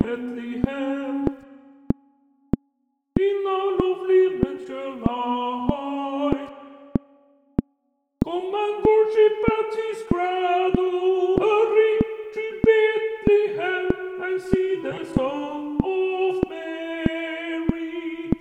Bethlehem, in a lovely manger lie. Come and worship at his cradle. Hurry to Bethlehem and see the Son of Mary.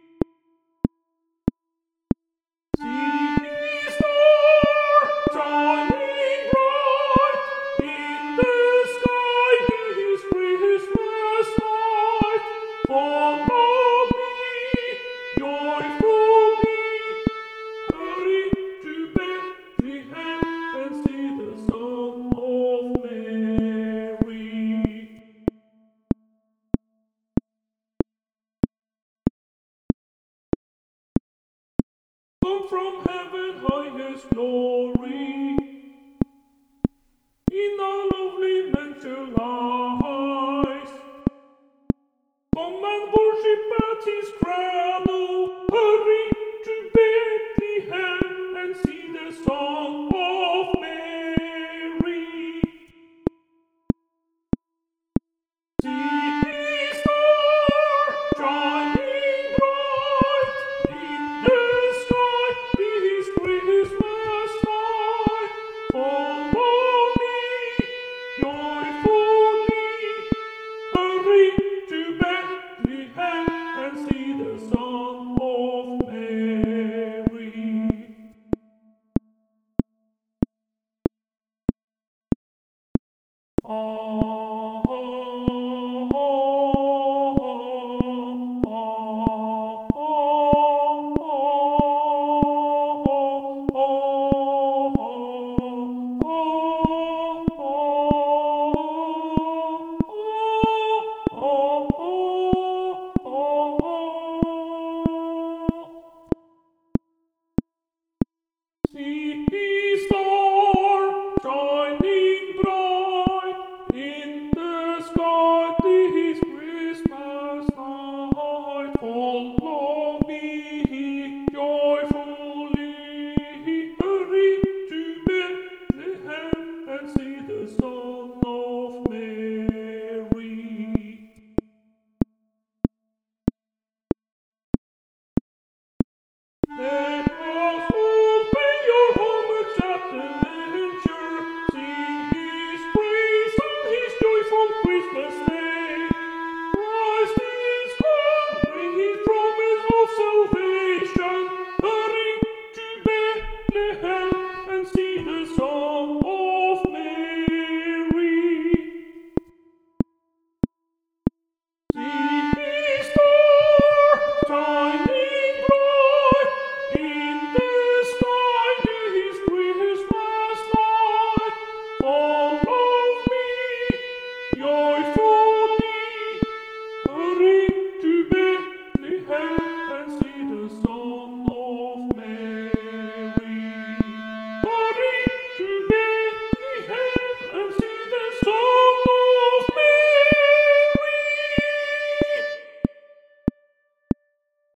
See his star shining bright in the sky, his Christmas night. Follow me, joyfully, hurry to Bethlehem and see the Son of Mary. Come from heaven, highest glory, in a lovely manger lies. Come and worship at his crown.